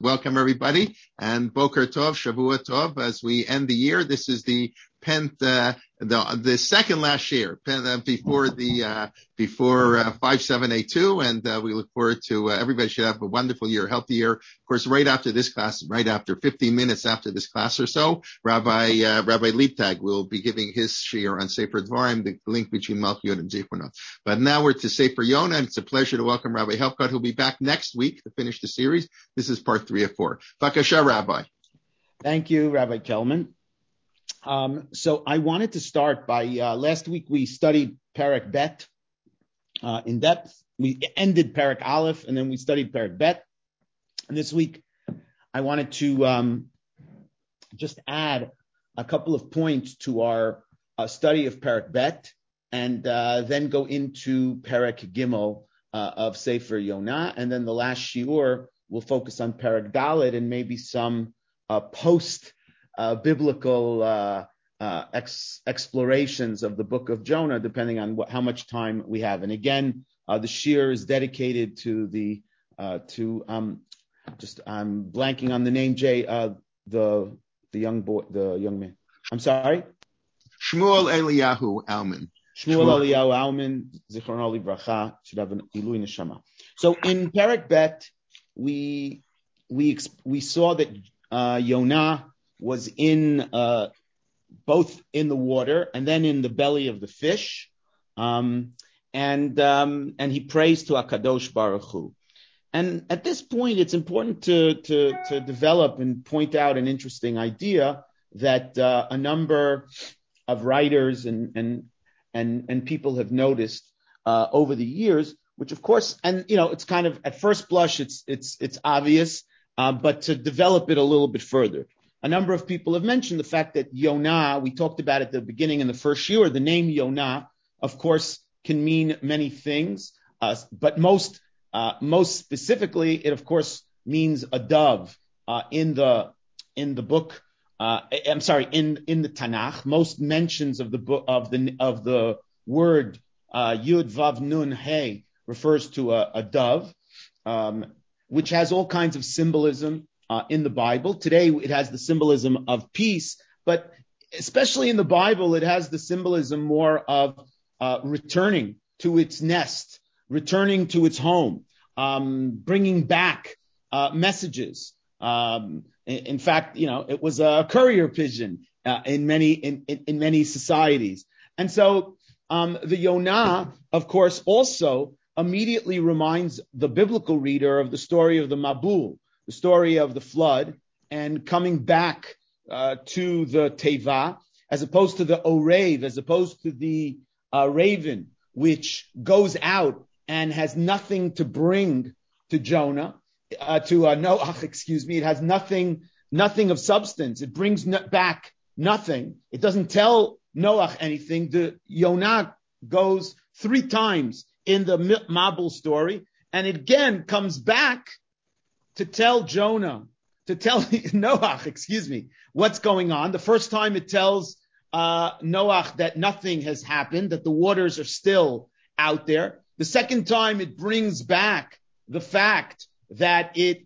welcome everybody, and Boker Tov, Shavua Tov, as we end the year. This is the the second last year, before 5782, and we look forward to everybody should have a wonderful year, healthy year. Of course, right after this class, right after 15 minutes after this class or so, Rabbi Liebtag will be giving his shiur on Sefer Dvarim, the link between Malchut and Zichronot. But now we're to Sefer Yonah, and it's a pleasure to welcome Rabbi Helfgott, who'll be back next week to finish the series. This is part 3 of 4. Bakasha, Rabbi. Thank you, Rabbi Kelman. So I wanted to start by, last week we studied Perek Bet in depth. We ended Perek Aleph, and then we studied Perek Bet. And this week I wanted to just add a couple of points to our study of Perek Bet, and then go into Perek Gimel of Sefer Yonah. And then the last shiur will focus on Perek Dalet and maybe some post-biblical explorations of the book of Jonah, depending on how much time we have. And again, the shiur is dedicated to I'm blanking on the name, Jay, the young man. I'm sorry? Shmuel Eliyahu Alman. Shmuel Eliyahu Alman, Zichrono Livracha, should have an Ilui Neshama. So in Perek Bet, we saw that Yonah was in both in the water and then in the belly of the fish, and he prays to HaKadosh Baruch Hu. And at this point, it's important to develop and point out an interesting idea that a number of writers and people have noticed over the years, which of course, and it's kind of at first blush, it's obvious, but to develop it a little bit further. A number of people have mentioned the fact that Yonah, we talked about at the beginning in the first shiur, the name Yonah, of course, can mean many things, but most specifically, it of course means a dove. In the book, in the Tanakh, most mentions of the book of the word Yud Vav Nun Hey refers to a dove, which has all kinds of symbolism in the Bible. Today, it has the symbolism of peace, but especially in the Bible, it has the symbolism more of returning to its nest, returning to its home, bringing back messages. In fact, it was a courier pigeon in many societies, and so the Yonah, of course, also immediately reminds the biblical reader of the story of the Mabul, the story of the flood, and coming back to the Teva, as opposed to the Orev, as opposed to the raven, which goes out and has nothing to bring to Jonah, to Noach, it has nothing of substance. It brings back nothing. It doesn't tell Noach anything. The Yonah goes 3 times in the Mabul story, and it again comes back to tell Noach, what's going on. The first time it tells Noach that nothing has happened, that the waters are still out there. The second time it brings back the fact that the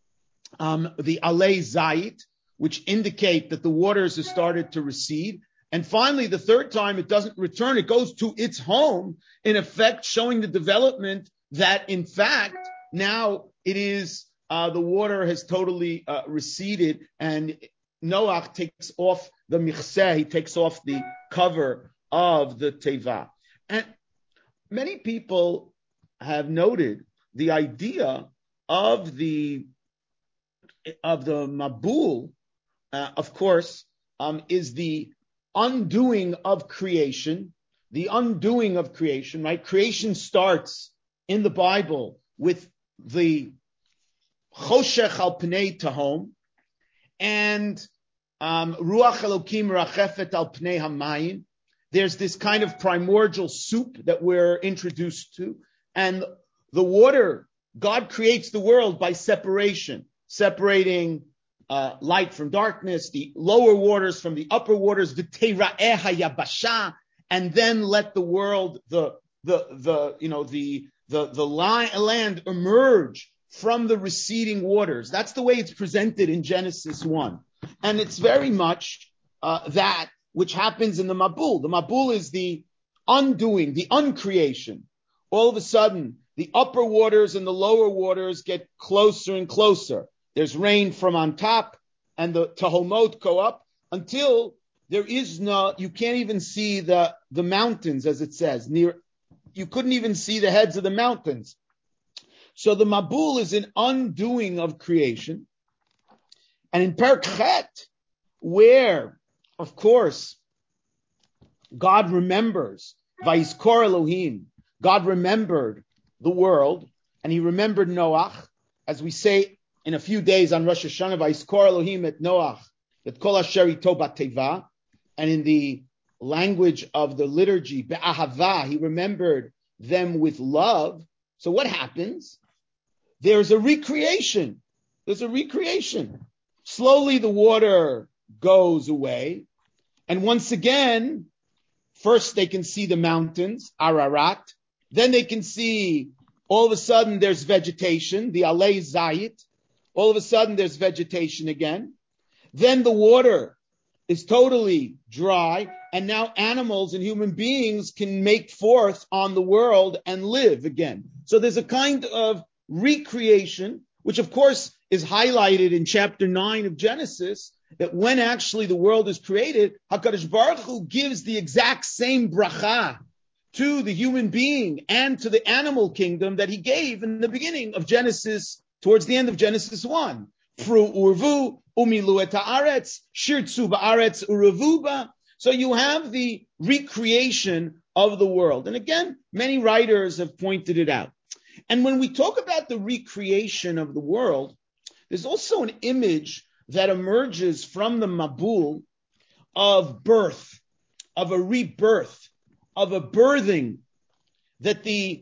Alei Zayit, which indicate that the waters have started to recede. And finally, the third time it doesn't return, it goes to its home, in effect showing the development that in fact now it is the water has totally receded, and Noach takes off the michseh, he takes off the cover of the teva. And many people have noted the idea of the Mabul, of course, is the undoing of creation. The undoing of creation, right? Creation starts in the Bible with the Choshech al Pnei Tahom, and Ruach Elokim Rachefet al Pnei Hamayim. There's this kind of primordial soup that we're introduced to, and the water, God creates the world by separating light from darkness, the lower waters from the upper waters, v'teira'eh hayabasha, and then let the world, the land emerge from the receding waters. That's the way it's presented in Genesis 1. And it's very much that which happens in the Mabul. The Mabul is the undoing, the uncreation. All of a sudden, the upper waters and the lower waters get closer and closer. There's rain from on top, and the Tehomot go up until there is no, you can't even see the mountains, as it says. You couldn't even see the heads of the mountains. So the Mabul is an undoing of creation. And in Perek Chet, where, of course, God remembers, Vayizkor Elohim, God remembered the world, and he remembered Noach, as we say in a few days on Rosh Hashanah, Vayizkor Elohim et Noach, et kol asher ito bateva, and in the language of the liturgy, be'ahava, he remembered them with love. So what happens? There's a recreation. There's a recreation. Slowly the water goes away, and once again, first they can see the mountains, Ararat. Then they can see, all of a sudden there's vegetation, the Alei Zayit. All of a sudden there's vegetation again. Then the water is totally dry, and now animals and human beings can make forth on the world and live again. So there's a kind of recreation, which of course is highlighted in chapter 9 of Genesis, that when actually the world is created, HaKadosh Baruch Hu gives the exact same bracha to the human being and to the animal kingdom that he gave in the beginning of Genesis, towards the end of Genesis 1. Pru urvu, umilu et haaretz, shirtzu ba'aretz urevuba. So you have the recreation of the world. And again, many writers have pointed it out. And when we talk about the recreation of the world, there's also an image that emerges from the Mabul of birth, of a rebirth, of a birthing, that the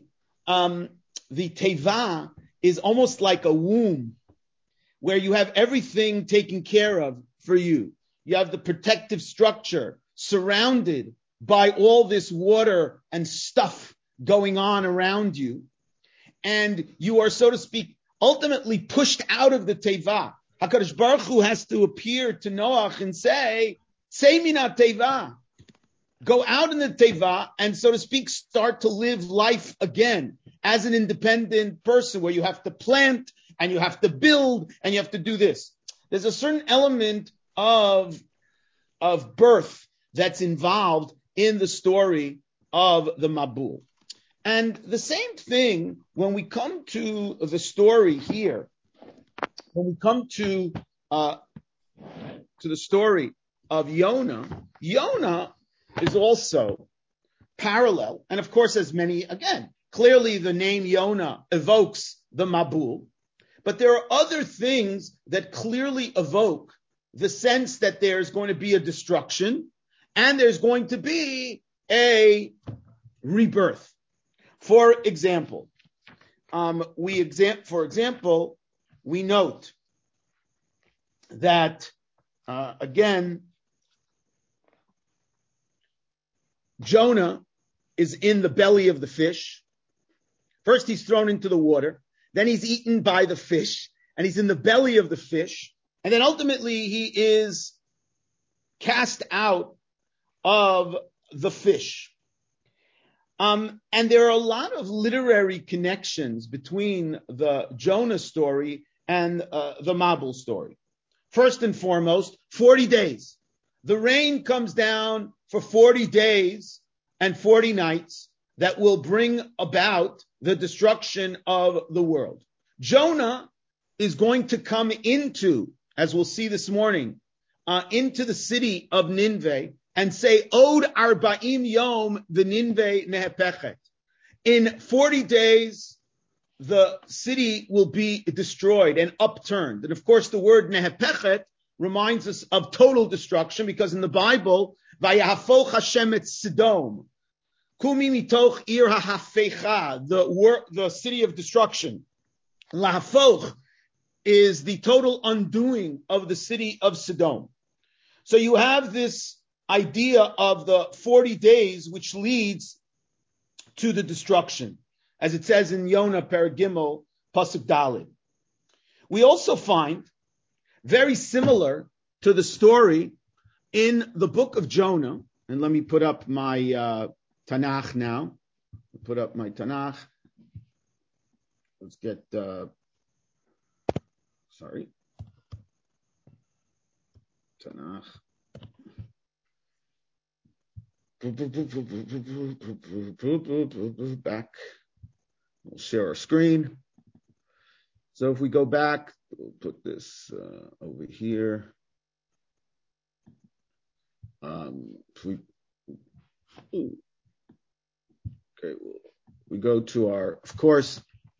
Teva is almost like a womb, where you have everything taken care of for you. You have the protective structure surrounded by all this water and stuff going on around you. And you are, so to speak, ultimately pushed out of the Teva. HaKadosh Baruch Hu has to appear to Noach and say, "Say mina Teva." Go out in the Teva and, so to speak, start to live life again as an independent person, where you have to plant and you have to build and you have to do this. There's a certain element of birth that's involved in the story of the Mabul. And the same thing when we come to the story here, when we come to the story of Yonah, Yonah is also parallel. And of course, as many, again, clearly the name Yonah evokes the Mabul, but there are other things that clearly evoke the sense that there's going to be a destruction and there's going to be a rebirth. For example, we note that, again, Jonah is in the belly of the fish. First, he's thrown into the water. Then he's eaten by the fish, and he's in the belly of the fish. And then ultimately, he is cast out of the fish. And there are a lot of literary connections between the Jonah story and the Mabul story. First and foremost, 40 days. The rain comes down for 40 days and 40 nights that will bring about the destruction of the world. Jonah is going to come into, as we'll see this morning, into the city of Nineveh and say, Od Arba'im Yom v'Ninveh nehepechet. In 40 days, the city will be destroyed and upturned. And of course, the word nehepechet reminds us of total destruction, because in the Bible, Vayahafoch Hashem et Sodom, Kumi mitoch ir hahafecha, the city of destruction. Lahafoch is the total undoing of the city of Sodom. So you have this idea of the 40 days, which leads to the destruction, as it says in Yonah Perek Gimel Pasuk Daled. We also find very similar to the story in the book of Jonah. And let me put up my Tanakh now. Put up my Tanakh. Let's get, Tanakh. Back. We'll share our screen. So if we go back, we'll put this over here. We go to our, of course,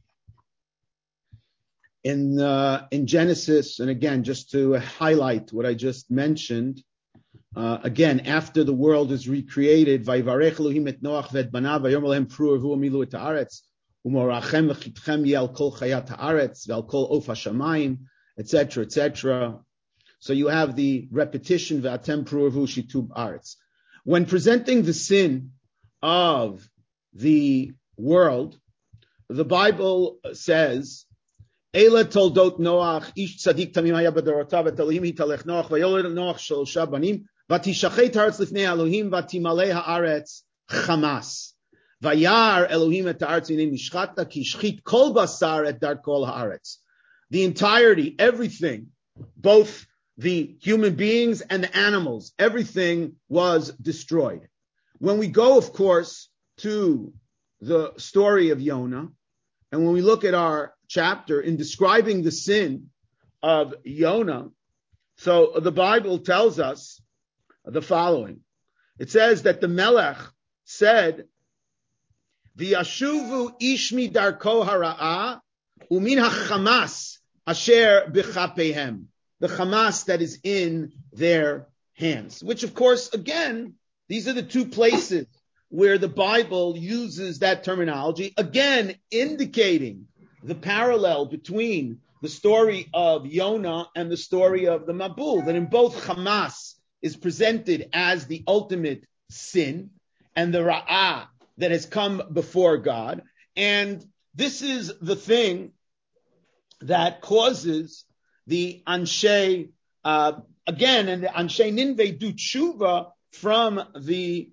in Genesis, and again, just to highlight what I just mentioned, again, after the world is recreated, Vayivarech Elohim et Noach v'et banav vayomer lehem pru urvu milu et haaretz umorachem v'chitchem yeh al kol chayat haaretz v'al kol of hashamayim, etc., etc. So you have the repetition v'atem pru urvu shitub haaretz. When presenting the sin of the world, the Bible says, Eila toldot Noach, ish tzadik tamim haya b'dorotav, et Elohim hitalech Noach, vayoled Noach shalosha banim, vatishachet haaretz lifnei Elohim, vatimalei haaretz chamas. Vayar Elohim et haaretz v'nei mishchata, ki shchit kol basar et dar kol haaretz. The entirety, everything, both the human beings and the animals, everything was destroyed. When we go, of course, to the story of Yonah, and when we look at our chapter in describing the sin of Yonah, so the Bible tells us the following. It says that the Melech said, V'yashuvu ishmi darko hara'a umin hachamas asher b'chapehem. The Hamas that is in their hands. Which, of course, again, these are the two places where the Bible uses that terminology, again, indicating the parallel between the story of Yonah and the story of the Mabul, that in both Hamas is presented as the ultimate sin and the Ra'ah that has come before God. And this is the thing that causes the Anshe, again, and the Anshe Ninveh do tshuva from the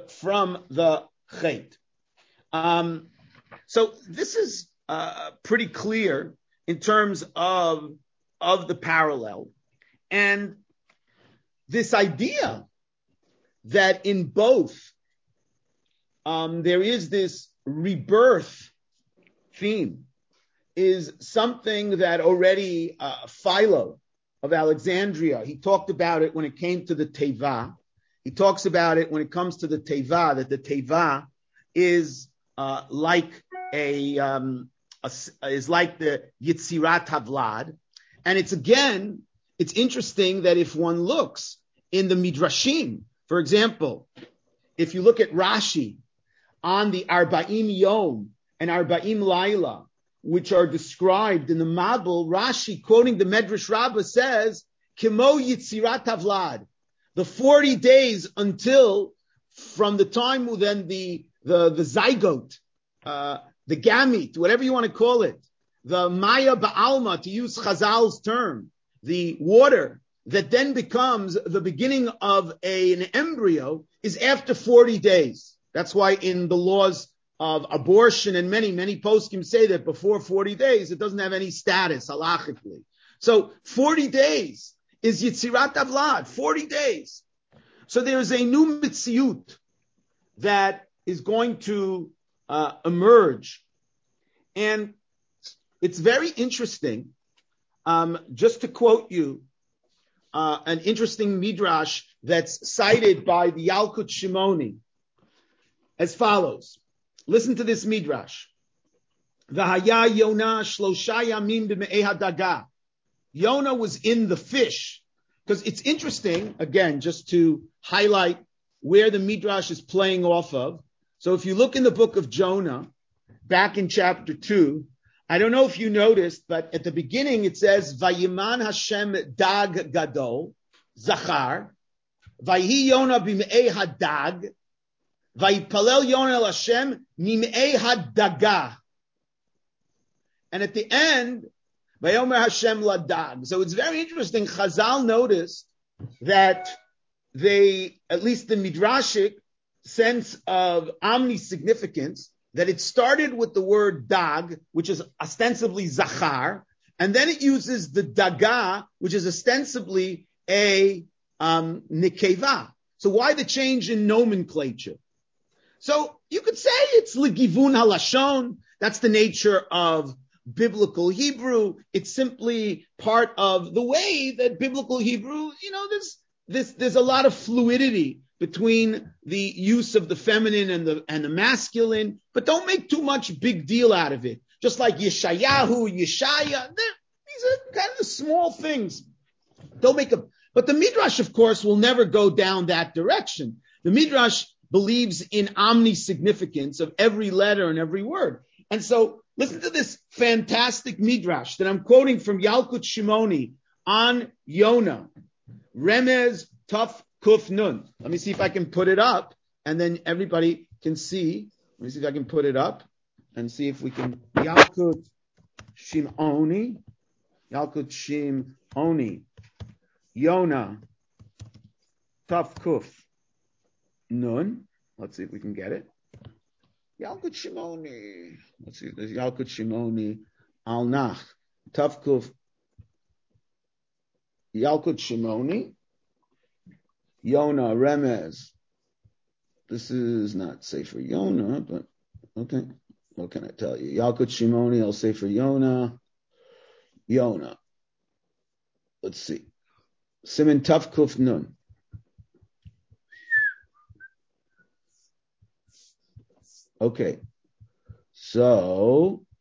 Chet. So this is pretty clear in terms of the parallel. And this idea that in both there is this rebirth theme is something that already Philo of Alexandria, he talked about it when it came to the Teva. He talks about it when it comes to the Teva, that the Teva is like the Yitzirat Havlad. And it's interesting that if one looks in the Midrashim, for example, if you look at Rashi on the Arba'im Yom and Arba'im Laila, which are described in the Mabul, Rashi, quoting the Medrash Rabbah, says, Kimo Yitzirat Havlad, the 40 days until, from the time then the zygote, the gamete, whatever you want to call it, the Maya Ba'alma, to use Chazal's term, the water that then becomes the beginning of an embryo, is after 40 days. That's why in the laws of abortion and many poskim say that before 40 days, it doesn't have any status halachically. So 40 days is Yitzirat Havlad, 40 days. So there's a new mitziyut that is going to emerge. And it's very interesting, just to quote you, an interesting midrash that's cited by the Yalkut Shimoni as follows. Listen to this midrash. V'haya Yonah shlosha yamim b'me'ei hadaga. Yonah was in the fish. Because it's interesting, again, just to highlight where the midrash is playing off of. So if you look in the book of Jonah, back in chapter 2, I don't know if you noticed, but at the beginning it says, Vayiman Hashem dag gadol, zachar, Vayihi Yonah b'me'ei hadag, Vayipalel Yonah el Hashem, Nim'ei hadaga. And at the end, Vayomer Hashem ladag. So it's very interesting. Chazal noticed that they, at least the midrashic sense of omni significance, that it started with the word dag, which is ostensibly zachar, and then it uses the daga, which is ostensibly a nikeva. So why the change in nomenclature? So you could say it's legivun halashon. That's the nature of biblical Hebrew. It's simply part of the way that biblical Hebrew, there's a lot of fluidity between the use of the feminine and the masculine, but don't make too much big deal out of it. Just like Yeshayahu, Yeshaya, these are kind of small things. But the Midrash, of course, will never go down that direction. The Midrash believes in omni-significance of every letter and every word. And so listen to this fantastic Midrash that I'm quoting from Yalkut Shimoni on Yonah. Remez Tuf Kuf Nun. Let me see if I can put it up, and then everybody can see. Let me see if I can put it up and see if we can. Yalkut Shimoni. Yonah Tuf Kuf Nun. Let's see if we can get it. Yalkut Shimoni. Let's see. There's Yalkut Shimoni Al Nach Tuf Kuf. Yalkut Shimoni, Yonah, Remez. This is not Sefer Yonah, but okay. What can I tell you? Yalkut Shimoni, I'll say for Yonah. Let's see. Siman Taf Kuf Nun. Okay. So,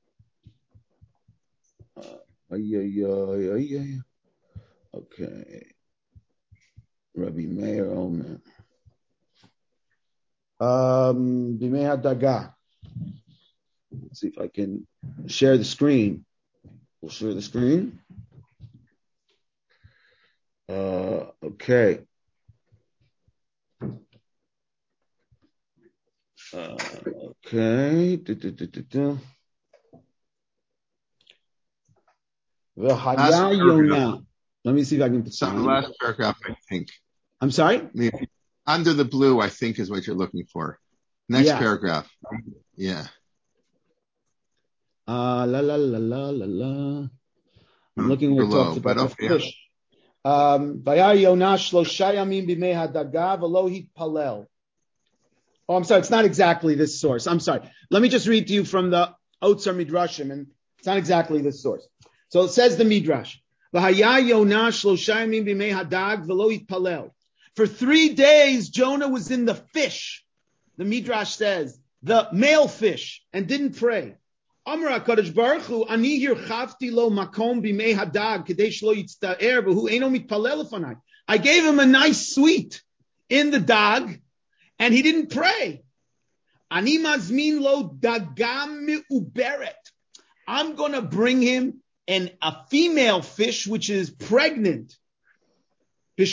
okay. Rabbi Meir Omer. Bimei HaDaga. Let's see if I can share the screen. We'll share the screen. Okay. Okay. V'haya Yonah. Let me see if I can. It's on the last paragraph, I think. I'm sorry? Maybe. Under the blue, I think, is what you're looking for. Next paragraph. Yeah. La la la la la la. I'm looking where it talks about the fish. V'haya Yonah shlosha yamim b'mei hadaga v'lo hitpalel. Oh, I'm sorry. It's not exactly this source. I'm sorry. Let me just read to you from the Otzar Midrashim, and it's not exactly this source. So it says the Midrash. For 3 days, Jonah was in the fish. The Midrash says, the male fish, and didn't pray. Amar HaKadosh Baruch Hu, ani hirchavti lo makom b'mei hadag, kedei shlo yitzta'er, v'hu eino mitpalel lefanai. I gave him a nice suite in the dag, and he didn't pray. Ani mazmin lo dagam me'uberet. I'm going to bring him a female fish which is pregnant. It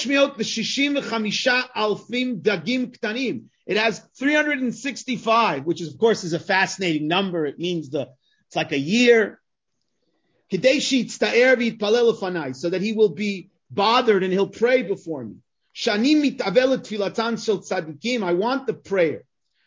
has 365, which is, of course, is a fascinating number. It means it's like a year. So that he will be bothered and he'll pray before me. I want the prayer.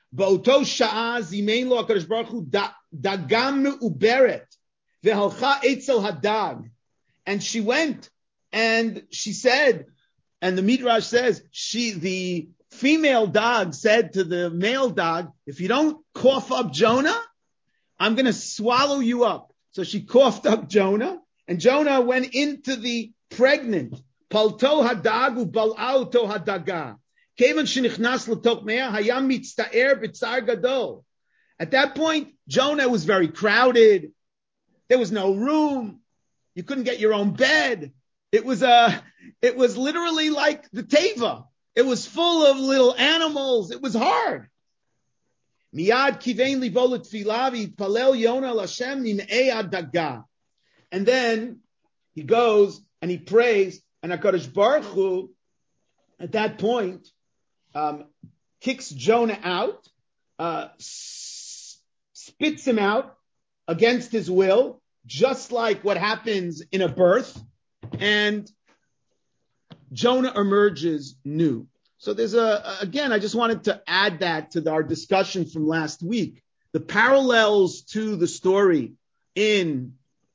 And she went and she said, and the Midrash says, the female dog said to the male dog, if you don't cough up Jonah, I'm going to swallow you up. So she coughed up Jonah, and Jonah went into the pregnant. Palto hadagu bal'auto hadaga. Kevan shenichnas l'tok mea hayam mitzta'er b'tzar gadol. At that point, Jonah was very crowded. There was no room. You couldn't get your own bed. It was literally like the Teva. It was full of little animals. It was hard. Miyad kivein livolet filavi palel Yonah l'Hashem nim'ei hadaga. And then he goes and he prays. And HaKadosh Baruch Hu, at that point, kicks Jonah out, spits him out against his will, just like what happens in a birth, and Jonah emerges new. So there's again, I just wanted to add that to our discussion from last week. The parallels to the story in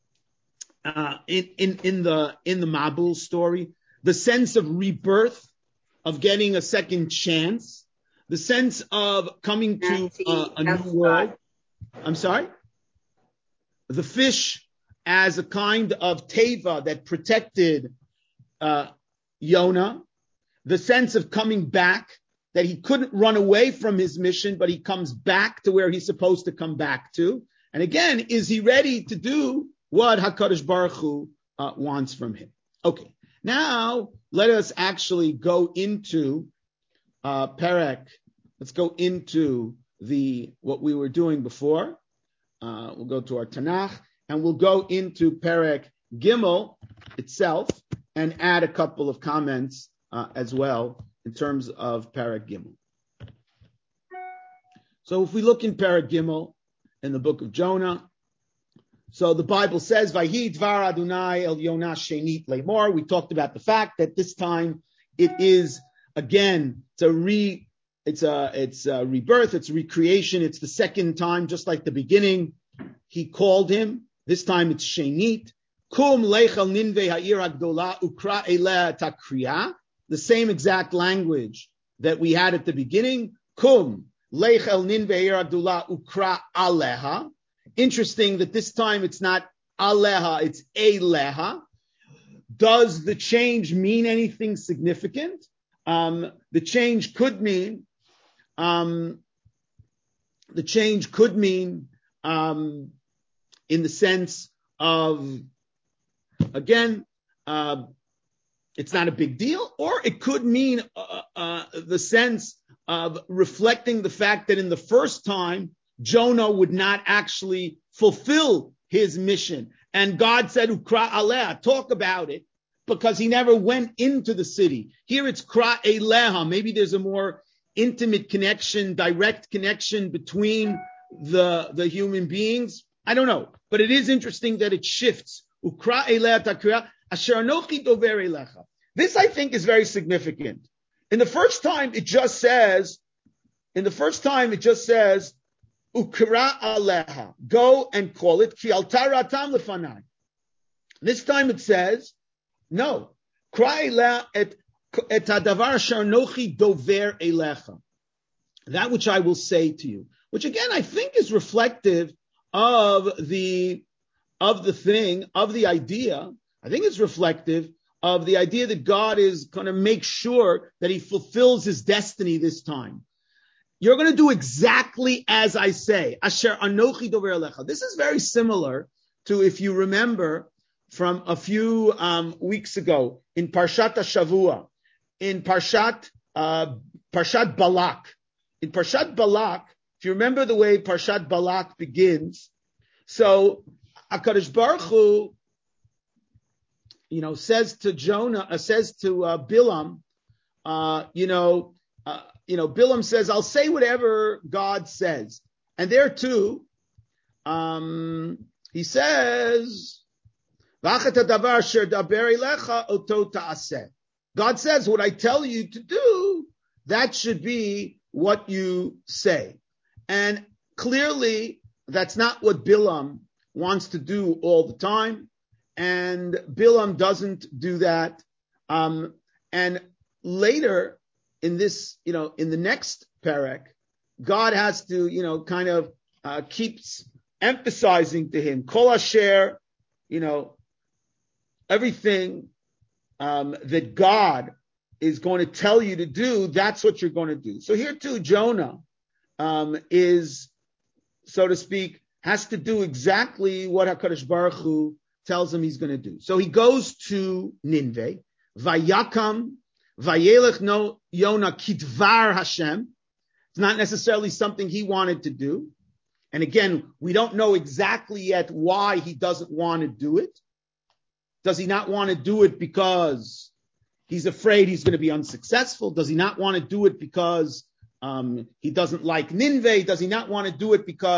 the Mabul story, the sense of rebirth, of getting a second chance, the sense of coming to a new world. I'm sorry? The fish as a kind of teva that protected Yonah, the sense of coming back, that he couldn't run away from his mission, but he comes back to where he's supposed to come back to. And again, is he ready to do what HaKadosh Baruch Hu wants from him? Okay, now let us actually go into Perek. Let's go into what we were doing before. We'll go to our Tanakh, and we'll go into Perek Gimel itself and add a couple of comments as well in terms of Perek Gimel. So if we look in Perek Gimel in the book of Jonah, so the Bible says, "Vayhi dvar Adonai el Yonah shenit lemor." We talked about the fact that this time it is again it's a rebirth, it's a recreation, it's the second time, just like the beginning. He called him. This time it's shenit. Kum lechel ninve ha'ir hagdola ukra eleh takriya. The same exact language that we had at the beginning. Kum lechel ninve ha'ir hagdola ukra aleha. Interesting that this time it's not aleha, it's eleha. Does the change mean anything significant? The change could mean in the sense of, again, it's not a big deal, or it could mean the sense of reflecting the fact that in the first time, Jonah would not actually fulfill his mission. And God said, Ukra aleh, talk about it, because he never went into the city. Here it's Kra Eleha. Maybe there's a more intimate connection, direct connection between the human beings. I don't know. But it is interesting that it shifts. Ukra Eleha takra asher anochi dover elecha. This, I think, is very significant. In the first time, it just says, Ukra aleha, go and call it, ki altara tam lefanai. This time it says, no, kra eleha et hadavar asher anochi dover elecha. That which I will say to you, which again I think is reflective of the idea. I think it's reflective of the idea that God is going to make sure that he fulfills his destiny this time. You're going to do exactly as I say. Asher anochi dover elecha. This is very similar to, if you remember, from a few weeks ago in Parshat Shavua, in Parshat Balak. In Parshat Balak, if you remember the way Parshat Balak begins, so HaKadosh Baruch Hu, says to Bilam, Bilam says, I'll say whatever God says. And there too, he says, God says, what I tell you to do, that should be what you say. And clearly, that's not what Bilam wants to do all the time. And Bilam doesn't do that. And later in this, in the next parak, God has to, keeps emphasizing to him, Kol Asher, everything that God is going to tell you to do, that's what you're going to do. So here too, Jonah is, so to speak, has to do exactly what HaKadosh Baruch Hu tells him he's going to do. So he goes to Nineveh, Vayakam, Vayelech no Yonah Kitvar Hashem. It's not necessarily something he wanted to do. And again, we don't know exactly yet why he doesn't want to do it. Does he not want to do it because he's afraid he's going to be unsuccessful? Does he not want to do it because he doesn't like Nineveh? Does he not want to do it because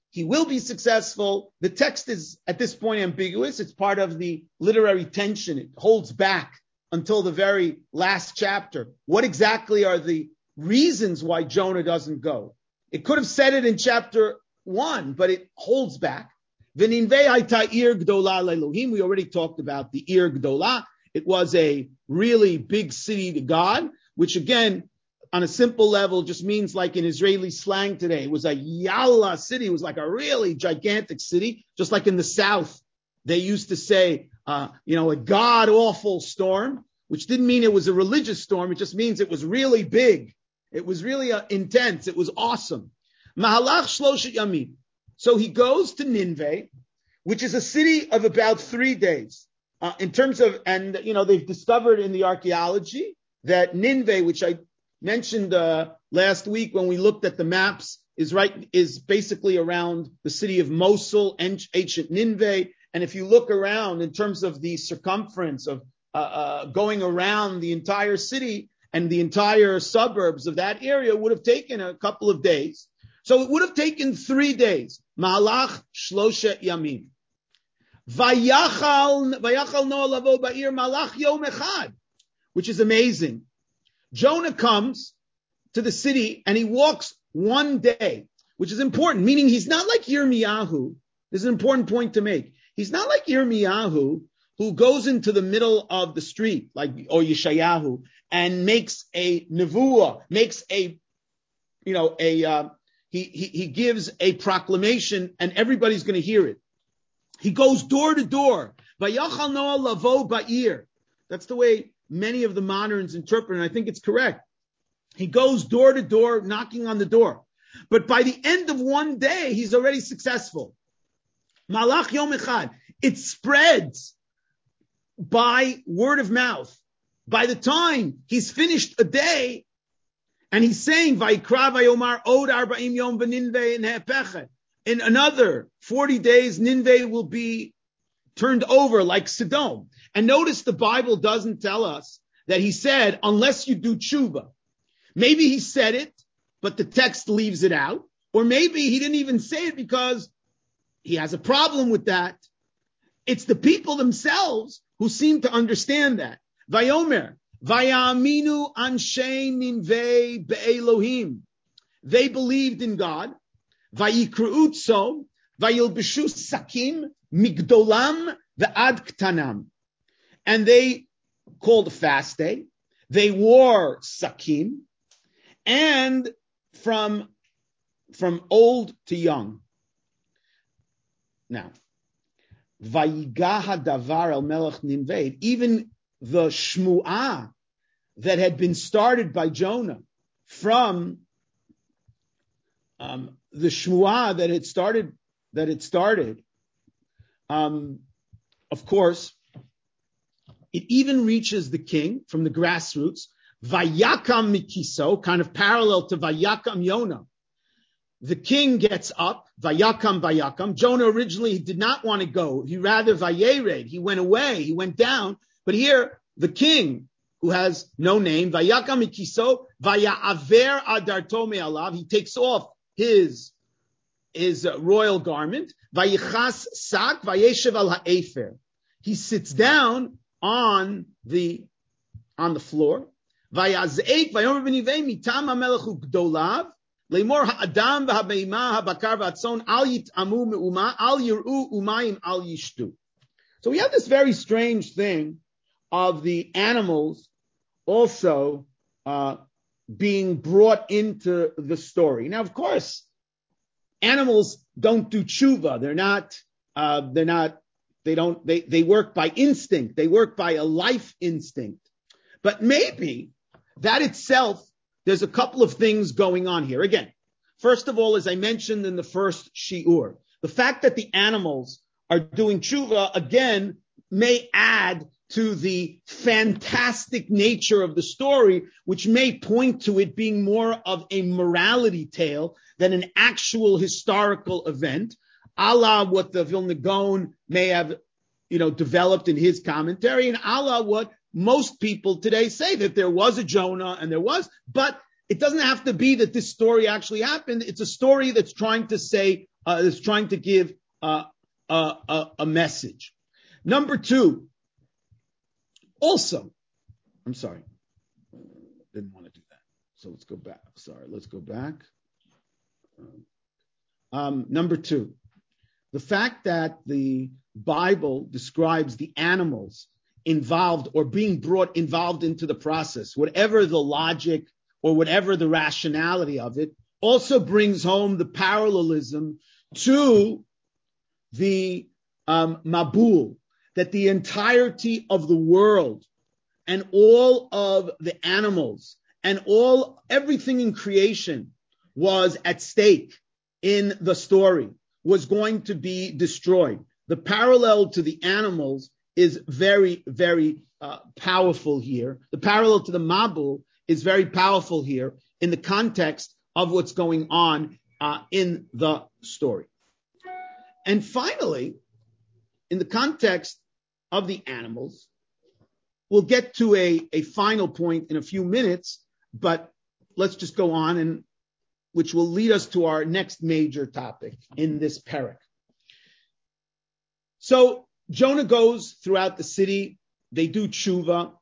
he will be successful. The text is at this point ambiguous. It's part of the literary tension. It holds back until the very last chapter. What exactly are the reasons why Jonah doesn't go? It could have said it in chapter 1, but it holds back. V'ninvei hayta ir gdola le'Elohim. We already talked about the Ir Gdola. It was a really big city to God, which again, on a simple level, just means like in Israeli slang today, it was a yalla city. It was like a really gigantic city, just like in the South. They used to say, a god-awful storm, which didn't mean it was a religious storm. It just means it was really big. It was really intense. It was awesome. Mahalach shloshet yamim. So he goes to Nineveh, which is a city of about 3 days. In terms of, they've discovered in the archaeology that Nineveh, which I mentioned last week when we looked at the maps, is basically around the city of Mosul, ancient Nineveh. And if you look around in terms of the circumference of going around the entire city and the entire suburbs of that area, would have taken a couple of days. So it would have taken 3 days. Ma'alach shloshet yamim. Vayachal Noah lavo ba'ir malach yom echad, which is amazing. Jonah comes to the city and he walks 1 day, which is important, meaning he's not like Yirmiyahu. This is an important point to make. He's not like Yirmiyahu, who goes into the middle of the street, or Yeshayahu, and makes a nevuah, he gives a proclamation and everybody's going to hear it. He goes door to door. Vayachal Noah lavo ba'ir. That's the way many of the moderns interpret it, and I think it's correct. He goes door to door, knocking on the door. But by the end of 1 day, he's already successful. Malach yom echad. It spreads by word of mouth. By the time he's finished a day, and he's saying, Vayikra vayomar od arba'im yom v'ninveh ne'epechet. In another 40 days, Nineveh will be turned over like Sodom. And notice the Bible doesn't tell us that he said, unless you do tshuva. Maybe he said it, but the text leaves it out. Or maybe he didn't even say it because he has a problem with that. It's the people themselves who seem to understand that. Vayomer, vayaminu anshe Nineveh be'Elohim. They believed in God. Vayikru'ut so, vayilbishu sakim migdolam ve'ad ktanam. And they called a fast day. They wore sakim, and from old to young. Now, Vayiga hadavar el melech Nineveh, even the shmu'ah that had been started by Jonah from the shmu'ah that it started, of course, it even reaches the king from the grassroots. Vayakam mikiso, kind of parallel to Vayakam Yonah. The king gets up, Vayakam. Jonah originally did not want to go. He rather Vayered. He went away. He went down. But here, the king, who has no name, Vayakam mikiso, Vaya'aver adarto me'alav. He takes off his royal garment. Vayichas sak, Vayeshev al ha'efer. He sits down on the floor. Vayazek vayomer b'nivei mitam hamelech gdolav leimor ha'adam v'habeima ha'bakar v'atzon al yitamu me'uma al yir'u umayim al yishtu. So we have this very strange thing of the animals also being brought into the story. Now, of course, animals don't do tshuva. They work by instinct. They work by a life instinct. But maybe that itself, there's a couple of things going on here. Again, first of all, as I mentioned in the first shiur, the fact that the animals are doing tshuva, again, may add to the fantastic nature of the story, which may point to it being more of a morality tale than an actual historical event, a la what the Vilna Gaon may have, developed in his commentary, and a la what most people today say, that there was a Jonah and there was, but it doesn't have to be that this story actually happened. It's a story that's trying to say is trying to give a message. Number two, also, I'm sorry, didn't want to do that. So let's go back. Sorry, let's go back. Number two, the fact that the Bible describes the animals involved or being brought involved into the process, whatever the logic or whatever the rationality of it, also brings home the parallelism to the Mabul, that the entirety of the world and all of the animals and everything in creation was at stake in the story, was going to be destroyed. The parallel to the animals is very, very powerful here. The parallel to the Mabul is very powerful here in the context of what's going on in the story. And finally, in the context of the animals, we'll get to a final point in a few minutes, but let's just go on, and which will lead us to our next major topic in this parak. So Jonah goes throughout the city. They do tshuva.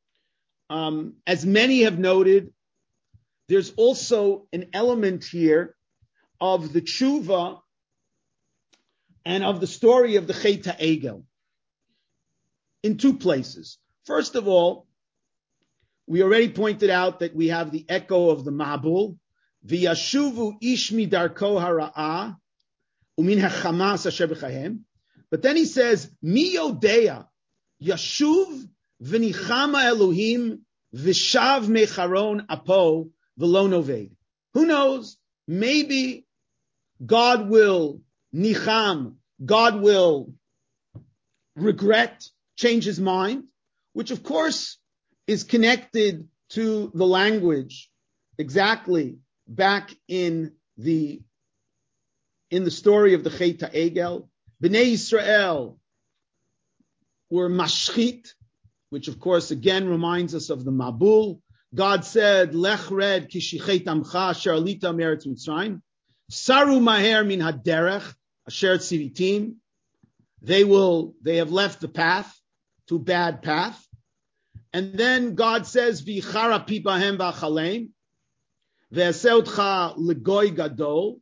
As many have noted, there's also an element here of the tshuva and of the story of the Chet HaEgel in two places. First of all, we already pointed out that we have the echo of the Mabul, V'yashuvu ish midarko hara'ah umin hachamas asher b'chahem. But then he says, Mi yodea yashuv v'nichama Elohim v'shav mecharon apo v'lo noved. Who knows? Maybe God will nicham, God will regret, change his mind, which of course is connected to the language exactly back in the story of the Chet HaEgel. Bnei Yisrael were mashchit, which of course again reminds us of the Mabul. God said, Lech red kishichet amcha asher alita meretz Mitzrayim. Saru maher min haderech asher tzivitim. They have left the path to bad path. And then God says, V'chara pi bahem v'achalem. Ve'aseutcha legoy gadol.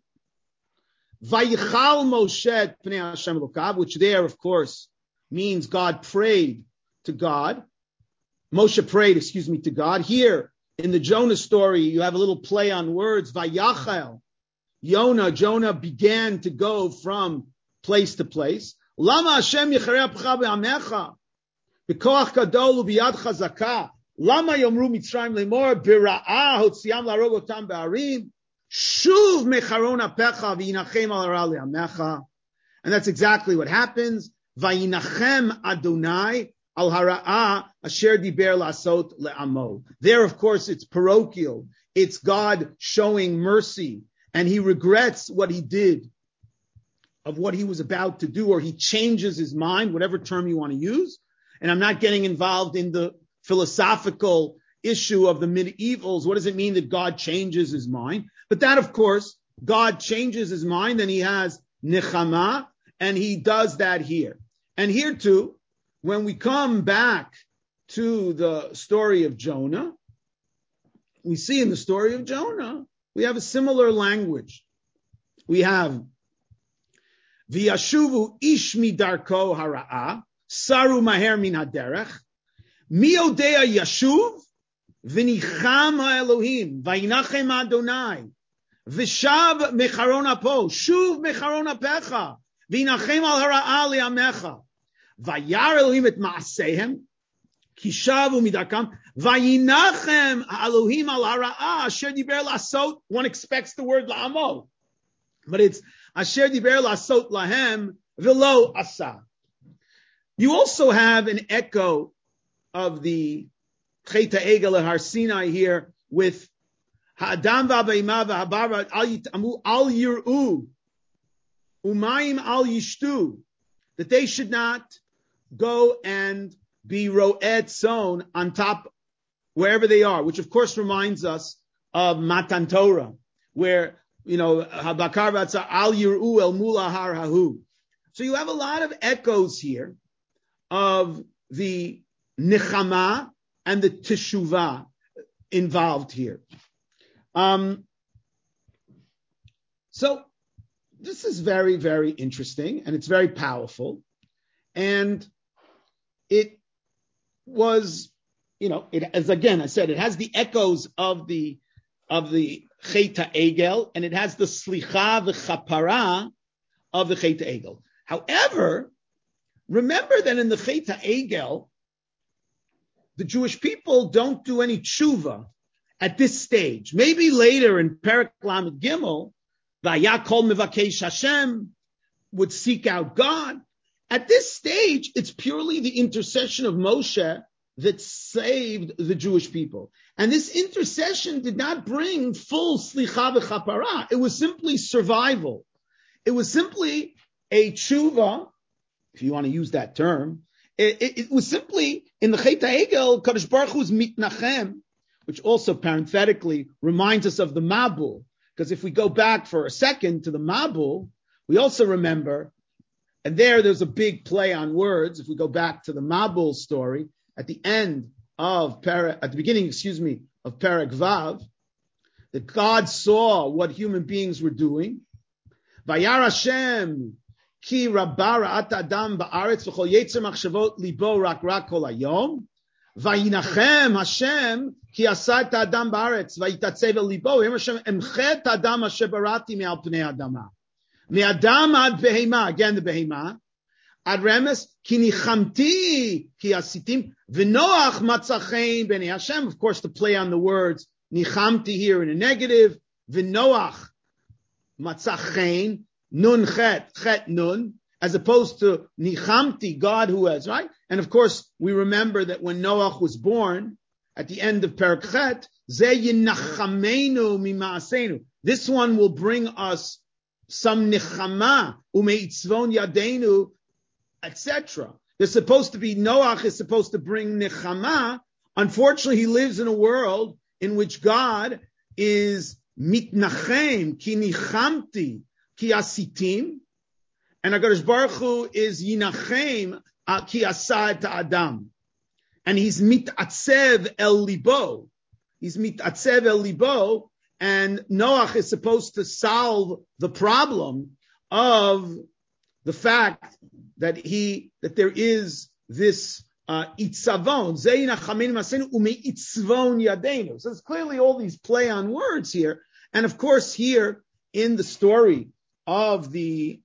Vayichal Moshe pnei Hashem Elokav, which there, of course, means God prayed to God. Moshe prayed, to God. Here, in the Jonah story, you have a little play on words. Vayachel. Jonah began to go from place to place. Lama Hashem yicharei apcha be'amecha. B'koach gadol u'biyad chazaka. Lama yomru Mitzrayim lemor bira'ah hotziam larog otam be'arim. Shuv mecharon apecha v'yinachem al hara le'amecha. And that's exactly what happens. V'yinachem Adonai al hara'ah asher diber lasot le'amo. There, of course, it's parochial. It's God showing mercy. And he regrets what he did, of what he was about to do, or he changes his mind, whatever term you want to use. And I'm not getting involved in the philosophical issue of the medievals. What does it mean that God changes his mind? But that, of course, God changes his mind and he has nechama, and he does that here. And here too, when we come back to the story of Jonah, we see in the story of Jonah, we have a similar language. We have V'yashuvu ish midarko hara'ah, saru maher min haderech, mi yodea yashuv, v'nicham ha'elohim, v'yinachem Adonai, v'shav mecharon apo, shuv mecharon apecha, v'yinachem al hara'ah le'amecha, v'yar Elohim et ma'asehem, ki shavu midarkam, v'yinachem Elohim al hara'ah, asher diber lasot. One expects the word la'amo, but it's asher diber lasot lahem v'lo asa. You also have an echo of the Chet HaEgel at Har Sinai here with Ha'adam v'abayima v'habar al yir'u umayim al yishtu, that they should not go and be ro'et son on top wherever they are, which of course reminds us of Matan Torah, where Habakar Vatsa Al Yiru El Mula Har Hahu. So you have a lot of echoes here of the Nechama and the Teshuvah involved here. So this is very, very interesting, and it's very powerful. And it was, as again I said, it has the echoes of the Chet HaEgel, and it has the Slicha, the Chapara of the Chet HaEgel. However, remember that in the Chet HaEgel, the Jewish people don't do any tshuva at this stage. Maybe later in Perek Lamed Gimel, Vaya Kol Mevakesh Hashem would seek out God. At this stage, it's purely the intercession of Moshe that saved the Jewish people. And this intercession did not bring full slicha v'chapara. It was simply survival. It was simply a tshuva, if you want to use that term. It was simply, in the Chet HaEgel, Kadosh Baruch Hu's mitnachem, which also parenthetically reminds us of the Mabul. Because if we go back for a second to the Mabul, we also remember, and there's a big play on words. If we go back to the Mabul story, at the beginning of Perek Vav, that God saw what human beings were doing. Vayar Hashem ki rabara at adam ba'aretz v'chol yetzer machshavot libo rak kol hayom. Vayinachem Hashem ki asa et adam ba'aretz vayitatzev el libo. Hem Hashem emchet adam asher barati me'al pnei adama. Me'adam ad behema, again the behema. Ad remes ki nichamti ki asitim v'noach matzachein b'nei Hashem. Of course, the play on the words nichamti here in a negative. V'noach matzachein nun chet nun, as opposed to nichamti, God who has, right? And of course, we remember that when Noach was born, at the end of Perek Chet, ze yinachamenu mima'asenu. This one will bring us some nichama, umeitzvon yadenu, etc. There's supposed to be, Noach is supposed to bring nichama. Unfortunately, he lives in a world in which God is mitnachem, ki nichamti, ki asitim, and HaKadosh Baruch Hu is yinachem, ki asa et adam. And he's mitatzev el libo. He's mitatzev el libo, and Noach is supposed to solve the problem of the fact that there is this itzavon, zeina chamin masenu umi itzvon yadenu. So there's clearly all these play on words here, and of course here in the story of the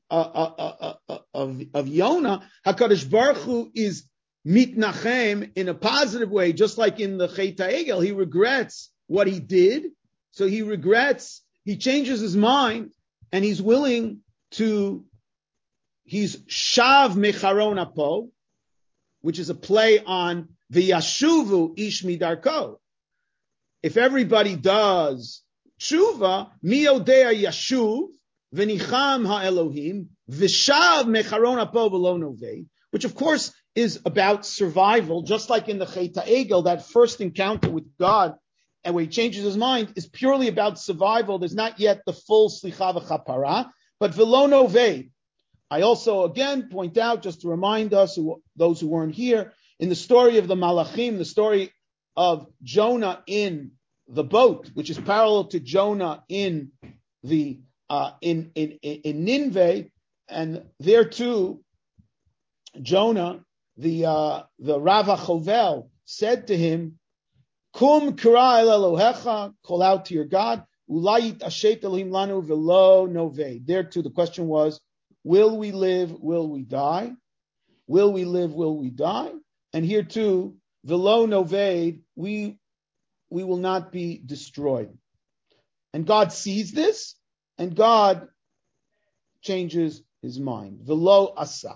of Yonah, HaKadosh Baruch Hu is mitnachem in a positive way, just like in the Chet HaEgel. He regrets what he did, so he changes his mind, and he's willing to. He's shav mecharon apo, which is a play on v'yashuvu ish midarko. If everybody does tshuva, mi odea yashuv v'nicham ha'elohim v'shav mecharon apo v'lo novei, which of course is about survival, just like in the Chet HaEgel, that first encounter with God, and where he changes his mind, is purely about survival. There's not yet the full slicha v'chapara, but v'lo novei. I also, again, point out, just to remind us, those who weren't here, in the story of the Malachim, the story of Jonah in the boat, which is parallel to Jonah in the in Nineveh, and there too, Jonah, the Rav HaChovel, said to him, "Kum kira el Elohecha, call out to your God, ulayit ashet Elohim lanu v'lo novei." There too, the question was, will we live? Will we die? Will we live? Will we die? And here too, v'lo noved, we will not be destroyed. And God sees this, and God changes his mind. V'lo asa.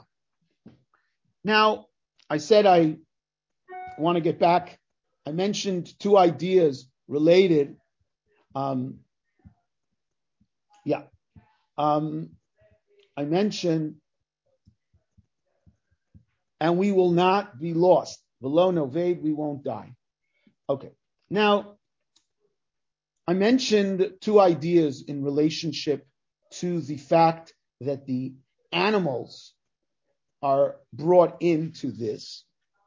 Now, I said I want to get back. I mentioned two ideas related. I mentioned, and we will not be lost. V'lo noved, we won't die. Okay. Now, I mentioned two ideas in relationship to the fact that the animals are brought into this.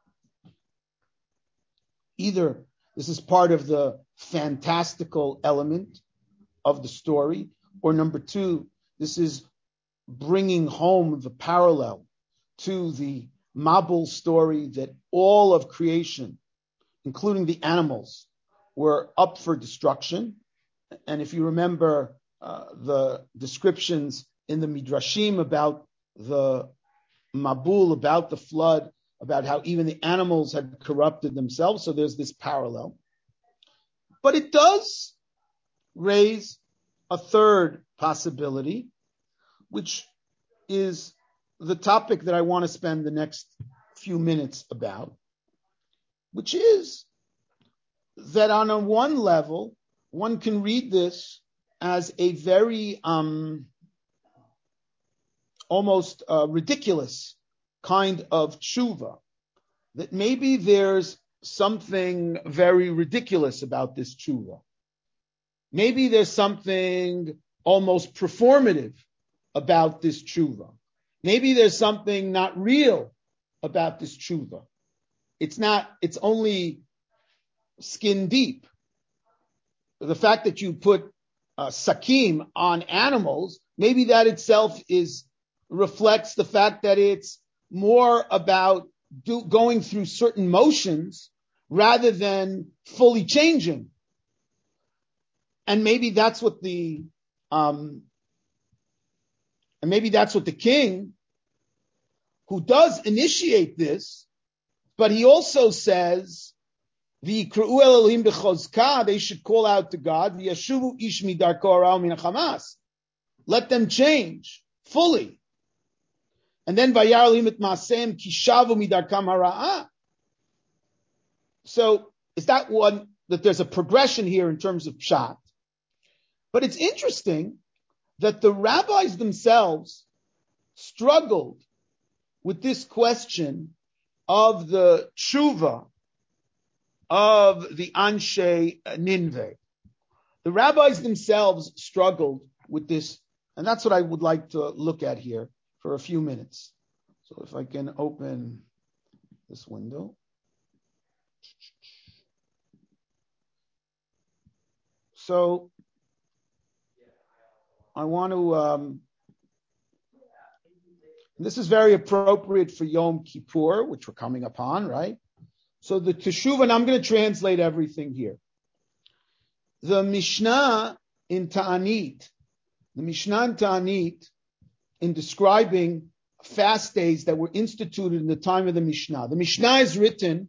Either this is part of the fantastical element of the story, or number two, this is bringing home the parallel to the Mabul story that all of creation, including the animals, were up for destruction. And if you remember the descriptions in the Midrashim about the Mabul, about the flood, about how even the animals had corrupted themselves, so there's this parallel. But it does raise a third possibility, which is the topic that I want to spend the next few minutes about, which is that on a one level, one can read this as a very almost ridiculous kind of tshuva, that maybe there's something very ridiculous about this tshuva. Maybe there's something almost performative about this tshuva. Maybe there's something not real about this tshuva. It's only skin deep. The fact that you put sakim on animals, maybe that itself reflects the fact that it's more about going through certain motions rather than fully changing. And maybe that's what the king, who does initiate this, but he also says, they should call out to God, let them change fully. And then so is that one, that there's a progression here in terms of pshat. But it's interesting that the rabbis themselves struggled with this question of the tshuva of the Anshe Ninveh. The rabbis themselves struggled with this, and that's what I would like to look at here for a few minutes. So if I can open this window. So I want to, this is very appropriate for Yom Kippur, which we're coming upon, right? So the Teshuvah, and I'm going to translate everything here. The Mishnah in Ta'anit, in describing fast days that were instituted in the time of the Mishnah. The Mishnah is written,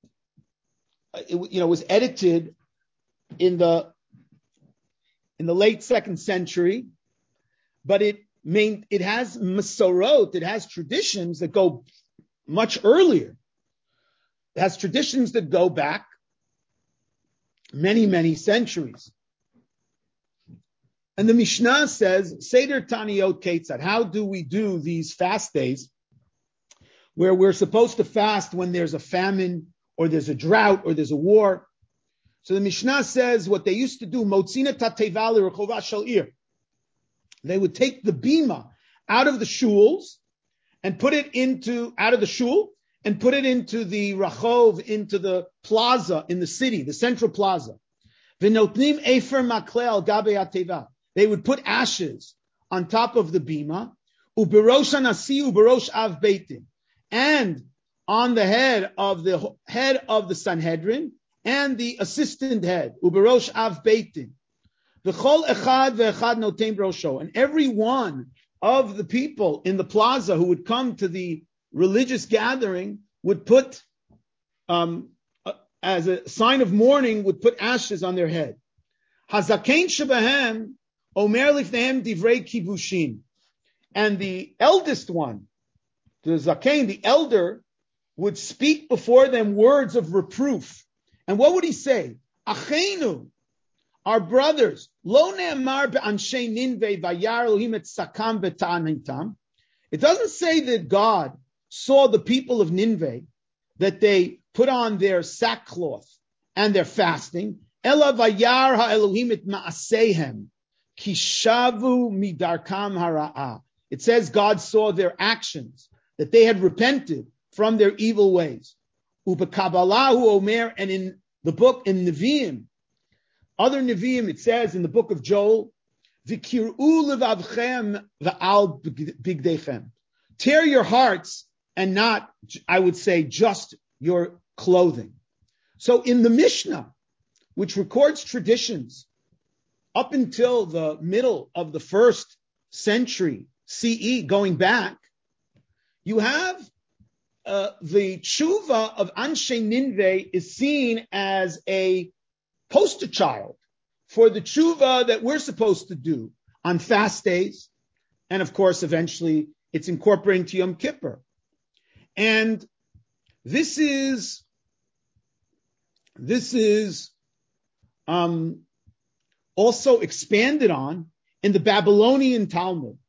was edited in the late 2nd century, but it has masorot, it has traditions that go much earlier. It has traditions that go back many, many centuries. And the Mishnah says, Seder Taniyot Ketzad, how do we do these fast days where we're supposed to fast when there's a famine or there's a drought or there's a war? So the Mishnah says what they used to do, Motzina Tateva L'Rechova Shal'ir. They would take the bima out of the shuls and put it out of the shul and put it into the rachov, into the plaza in the city, the central plaza. V'notnim efer makleh al gabe ateva. They would put ashes on top of the bima, uberosh anasi uberosh av beitin, and on the head of the Sanhedrin and the assistant head, uberosh av beitin. V'chol echad ve'echad notem brosho, and every one of the people in the plaza who would come to the religious gathering would put, as a sign of mourning, would put ashes on their head. Hazakein shebahem omer lifnehem divrei kibushin, and the eldest one, the zakein, the elder, would speak before them words of reproof. And what would he say? Achenu, our brothers, lo ne'amar be'anshei ninveh vayar Elohim et sakam v'ta'anitam. It doesn't say that God saw the people of Ninveh, that they put on their sackcloth and their fasting, Ela vayar ha'elohim et ma'asehem, ki shavu midarkam hara'ah. It says God saw their actions, that they had repented from their evil ways. Ubekabalahu omer, and in the book, in Nevi'im, other Nevi'im, it says in the book of Joel, V'kir'u levavchem v'al bigdeichem. Tear your hearts and not, I would say, just your clothing. So in the Mishnah, which records traditions up until the middle of the 1st century CE, going back, you have the tshuva of Anshe Ninveh is seen as a poster child for the tshuva that we're supposed to do on fast days. And of course, eventually it's incorporated into Yom Kippur. And this is also expanded on in the Babylonian Talmud.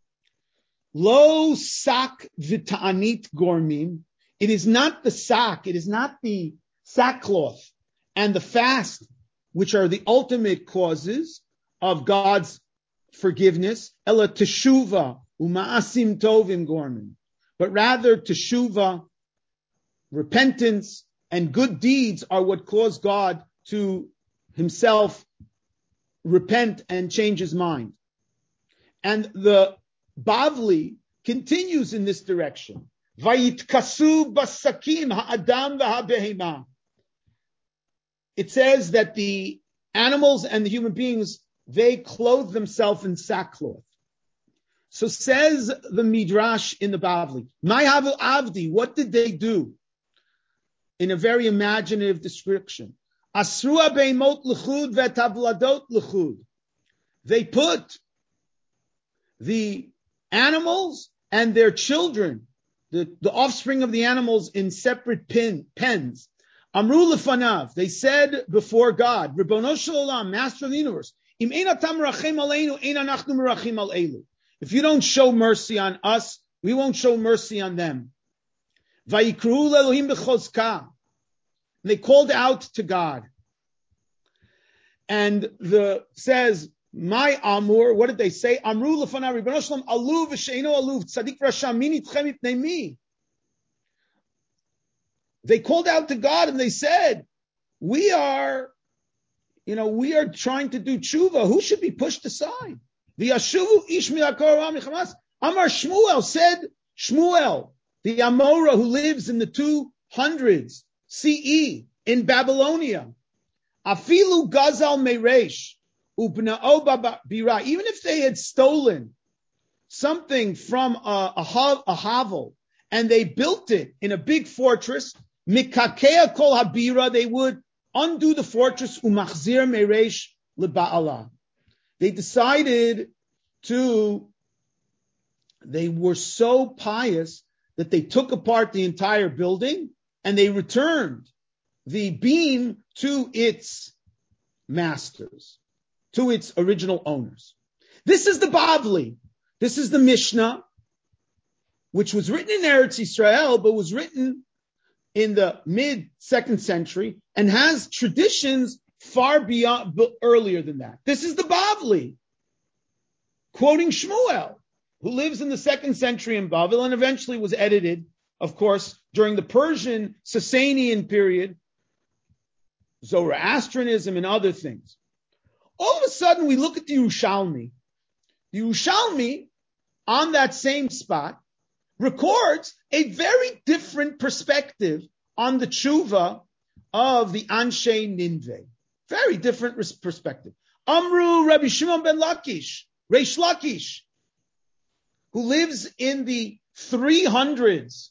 Lo sak v'ta'anit gormim. It is not the sak, it is not the sackcloth and the fast, which are the ultimate causes of God's forgiveness. Ela teshuva uma'asim tovim gormim. But rather teshuva, repentance, and good deeds are what cause God to himself repent and change his mind. And the Bavli continues in this direction. Vayitkasu basakim ha'adam v'ha'behema. It says that the animals and the human beings, they clothe themselves in sackcloth. So says the Midrash in the Bavli, Mayhavu Avdi, what did they do? In a very imaginative description. Asrua beimot l'chud ve'tavladot l'chud. They put the animals and their children, the offspring of the animals, in separate pens. Amru lefanav, they said before God, Ribono shel olam, Master of the universe, Im ein atam merachim aleinu, ein anachnu merachim al elu. If you don't show mercy on us, we won't show mercy on them. Vayikru le'elohim b'chozka. They called out to God. And says, my Amur, what did they say? Amru l'fanav, Ribono shel olam, aluv v'sheino aluv, tzadik v'rasha, mini tchem ipnei mi. They called out to God and they said, we are trying to do tshuva. Who should be pushed aside? V'yashuvu ish mi'akor ha'michamas. Amar Shmuel, said Shmuel, the Amora who lives in the 200s CE in Babylonia. Afilu gazal meresh ubna'o bira. Even if they had stolen something from a hovel and they built it in a big fortress, mikakea kol habira, they would undo the fortress, umachzir meresh leba'ala. They decided they were so pious that they took apart the entire building and they returned the beam to its masters, to its original owners. This is the Bavli. This is the Mishnah, which was written in Eretz Yisrael, but was written in the mid-2nd century and has traditions far beyond, earlier than that. This is the Bavli, quoting Shmuel, who lives in the 2nd century in Bavel and eventually was edited, of course, during the Persian Sasanian period, Zoroastrianism and other things. All of a sudden, we look at the Yerushalmi. The Yerushalmi, on that same spot, records a very different perspective on the tshuva of the Anshe Ninveh. Very different perspective. Amru Rabbi Shimon ben Lakish, Reish Lakish, who lives in the 300s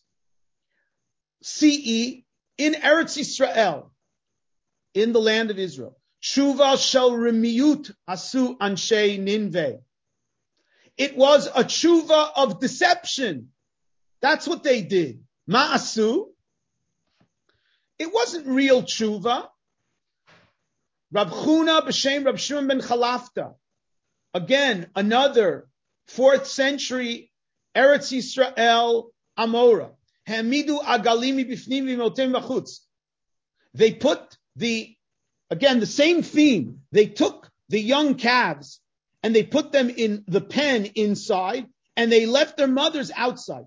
CE in Eretz Yisrael, in the land of Israel. Tshuva shel remiyut asu Anshe Ninveh. It was a tshuva of deception. That's what they did. Ma'asu. It wasn't real tshuva. Rab Chuna b'shem Rab Shimon ben Chalafta. Again, another 4th century Eretz Yisrael Amora. Hamidu agalimi bifnim v'motem v'chutz. They put the Again, the same theme. They took the young calves and they put them in the pen inside and they left their mothers outside.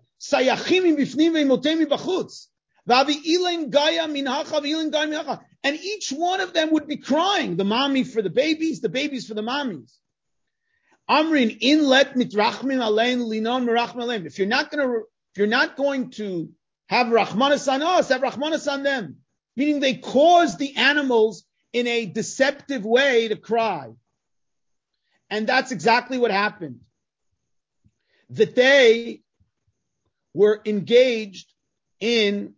And each one of them would be crying. The mommy for the babies for the mommies. Amrin inlet mitrachmin alein linon merachmin alein. If you're not going to have rachmanas on us, have rachmanas on them. Meaning they caused the animals in a deceptive way to cry. And that's exactly what happened. That they were engaged in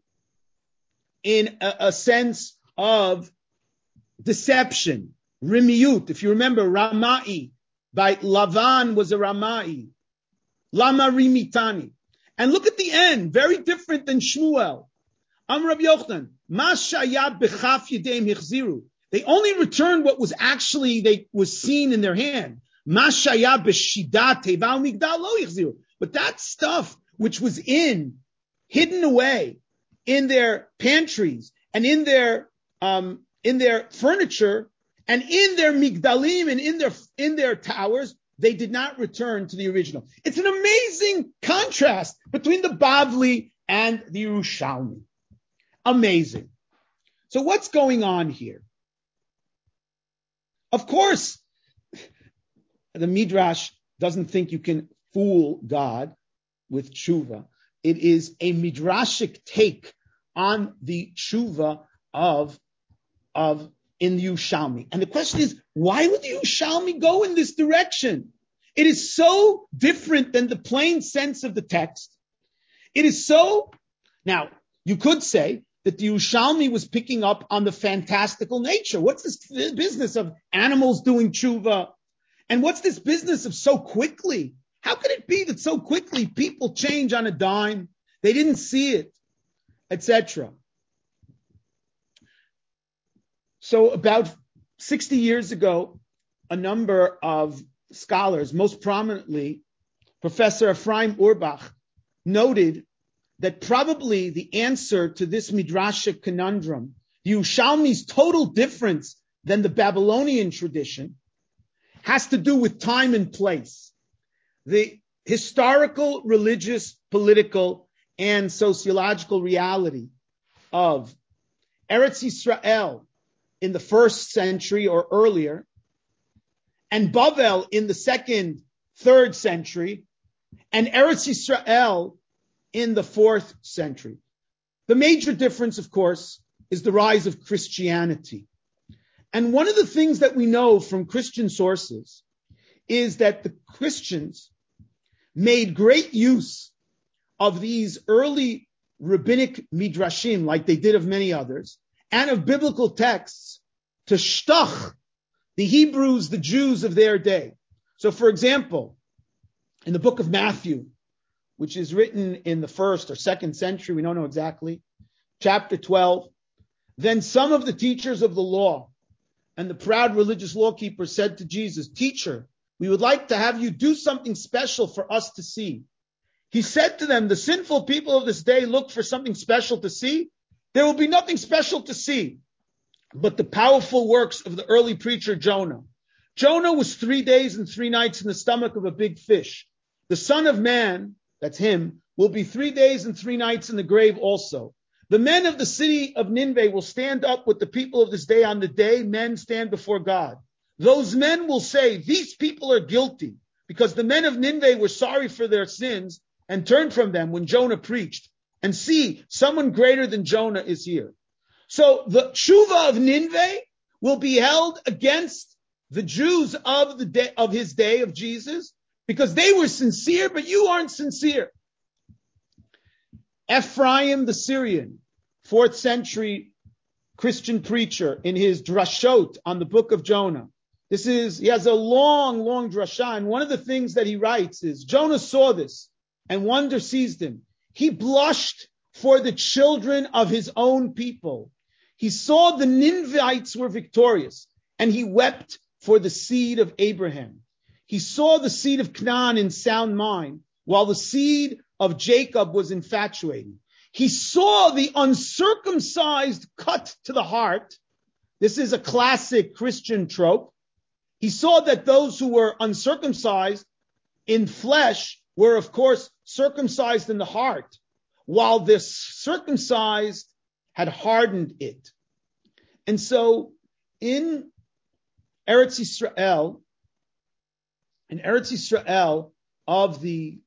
a sense of deception. Rimiyut. If you remember, Ramai, by Lavan was a Ramai. Lama Rimitani. And look at the end, very different than Shmuel. Amr Rav Yochanan, Ma shayab b'chaf yedeim hichziru. They only returned what was actually was seen in their hand. Ma shayab b'shida teva u'migdal lo hichziru. But that stuff which was hidden away in their pantries and in their furniture and in their migdalim and in their towers, they did not return to the original. It's an amazing contrast between the Bavli and the Yerushalmi. Amazing. So what's going on here? Of course, the Midrash doesn't think you can fool God with tshuva. It is a midrashic take on the tshuva of in the Yerushalmi. And the question is, why would the Yerushalmi go in this direction? It is so different than the plain sense of the text. It is so... Now, you could say that the Yerushalmi was picking up on the fantastical nature. What's this business of animals doing tshuva? And what's this business of so quickly? How could it be that so quickly people change on a dime? They didn't see it, etc. So about 60 years ago, a number of scholars, most prominently Professor Ephraim Urbach, noted that probably the answer to this midrashic conundrum, the Yerushalmi's total difference than the Babylonian tradition, has to do with time and place. The historical, religious, political, and sociological reality of Eretz Yisrael in the 1st century or earlier, and Bavel in the 2nd, 3rd century, and Eretz Yisrael in the 4th century. The major difference, of course, is the rise of Christianity. And one of the things that we know from Christian sources is that the Christians made great use of these early rabbinic midrashim, like they did of many others, and of biblical texts to shtach the Hebrews, the Jews of their day. So, for example, in the book of Matthew, which is written in the 1st or 2nd century, we don't know exactly, chapter 12, then some of the teachers of the law and the proud religious law keepers said to Jesus, "Teacher, we would like to have you do something special for us to see." He said to them, "The sinful people of this day look for something special to see. There will be nothing special to see but the powerful works of the early preacher Jonah. Jonah was 3 days and 3 nights in the stomach of a big fish. The Son of Man," that's him, "will be 3 days and 3 nights in the grave also. The men of the city of Nineveh will stand up with the people of this day on the day men stand before God. Those men will say, 'These people are guilty,' because the men of Nineveh were sorry for their sins and turned from them when Jonah preached. And see, someone greater than Jonah is here." So the tshuva of Nineveh will be held against the Jews of the day of his day of Jesus, because they were sincere, but you aren't sincere. Ephraim the Syrian, 4th century Christian preacher, in his drashot on the book of Jonah. He has a long, long drasha, and one of the things that he writes is, Jonah saw this, and wonder seized him. He blushed for the children of his own people. He saw the Ninevites were victorious, and he wept for the seed of Abraham. He saw the seed of Canaan in sound mind, while the seed of Jacob was infatuating. He saw the uncircumcised cut to the heart, This is a classic Christian trope. He saw that those who were uncircumcised in flesh were, of course, circumcised in the heart, while the circumcised had hardened it. And so in Eretz Yisrael of the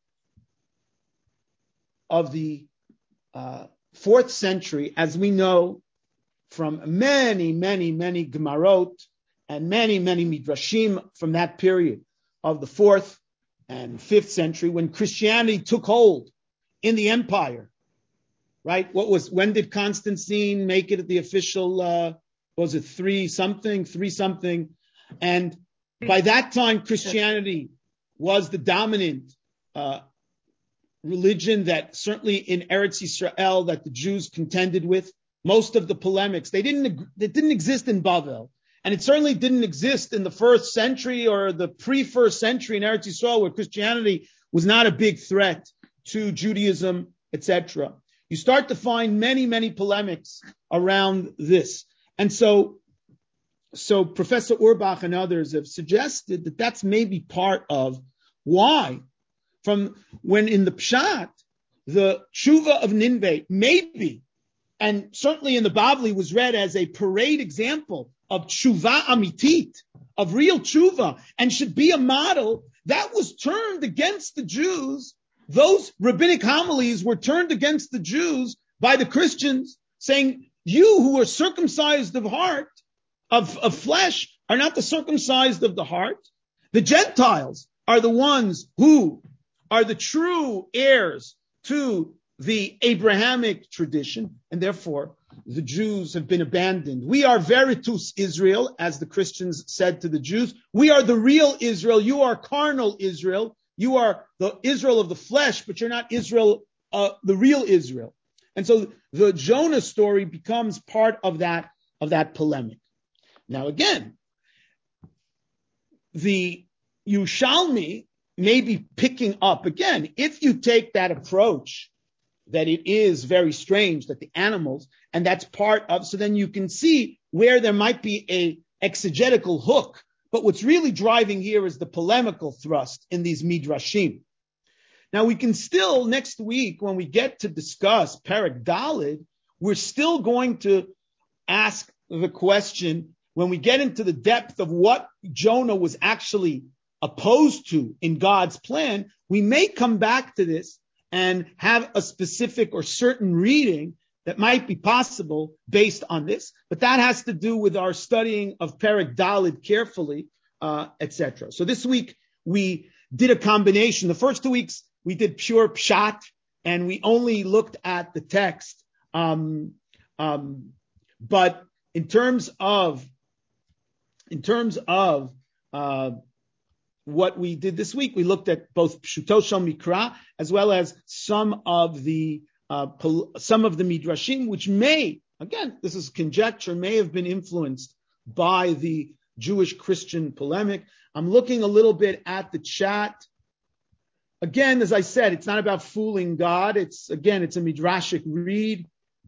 4th century, as we know from many Gemarot and many Midrashim from that period of the 4th and 5th century, when Christianity took hold in the empire, right? When did Constantine make it the official, was it 3 something? And by that time, Christianity was the dominant religion that certainly in Eretz Yisrael that the Jews contended with. Most of the polemics, they didn't exist in Bavel. And it certainly didn't exist in the 1st century or the pre-1st century in Eretz Yisrael, where Christianity was not a big threat to Judaism, etc. You start to find many polemics around this. And so Professor Urbach and others have suggested that that's maybe part of why, from when in the Pshat, the Tshuva of Ninveh, maybe, and certainly in the Bavli was read as a parade example of Tshuva Amitit, of real Tshuva, and should be a model that was turned against the Jews. Those rabbinic homilies were turned against the Jews by the Christians, saying, you who are circumcised of heart, of flesh, are not the circumcised of the heart. The Gentiles are the ones who are the true heirs to the Abrahamic tradition, and therefore the Jews have been abandoned. We are Veritus Israel, as the Christians said to the Jews. We are the real Israel. You are carnal Israel. You are the Israel of the flesh, but you're not Israel, the real Israel. And so the Jonah story becomes part of that polemic. Now again, the Yerushalmi may be picking up again, if you take that approach, that it is very strange that the animals, and that's part of, so then you can see where there might be a exegetical hook. But what's really driving here is the polemical thrust in these midrashim. Now we can still, next week, when we get to discuss Perek Daled, we're still going to ask the question, when we get into the depth of what Jonah was actually opposed to in God's plan, we may come back to this and have a specific or certain reading that might be possible based on this. But that has to do with our studying of Perek Daled carefully, etc. So this week we did a combination. The first 2 weeks we did pure pshat, and we only looked at the text. But in terms of what we did this week, we looked at both Pshuto Shel Mikra as well as some of the midrashim, which may, again, this is conjecture, may have been influenced by the Jewish-Christian polemic. I'm looking a little bit at the chat. Again, as I said, it's not about fooling God. It's a midrashic read.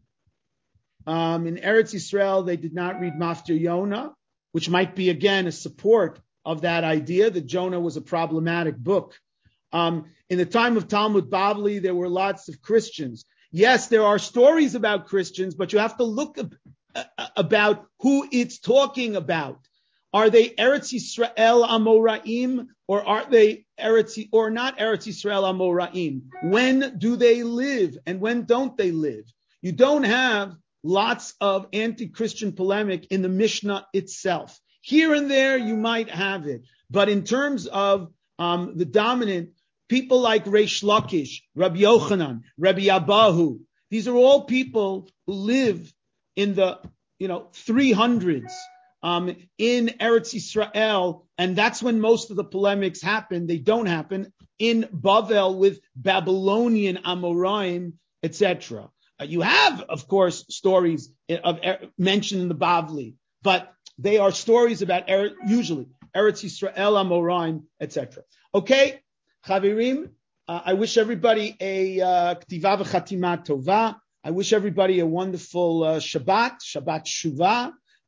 In Eretz Yisrael, they did not read Maftir Yonah, which might be, again, a support of that idea that Jonah was a problematic book. In the time of Talmud Bavli, there were lots of Christians. Yes, there are stories about Christians, but you have to look about who it's talking about. Are they Eretz Yisrael Amoraim, or are they not Eretz Yisrael Amoraim? When do they live and when don't they live? You don't have lots of anti-Christian polemic in the Mishnah itself. Here and there, you might have it. But in terms of the dominant, people like Reish Lakish, Rabbi Yochanan, Rabbi Abahu, these are all people who live in the 300s in Eretz Yisrael, and that's when most of the polemics happen. They don't happen in Bavel with Babylonian Amoraim, etc. You have, of course, stories mentioned in the Bavli, but they are stories about usually Eretz Yisrael, Amoraim, etc. Okay, Chavirim, I wish everybody a Ktiva v'Chatima Tova. I wish everybody a wonderful Shabbat Shuvah.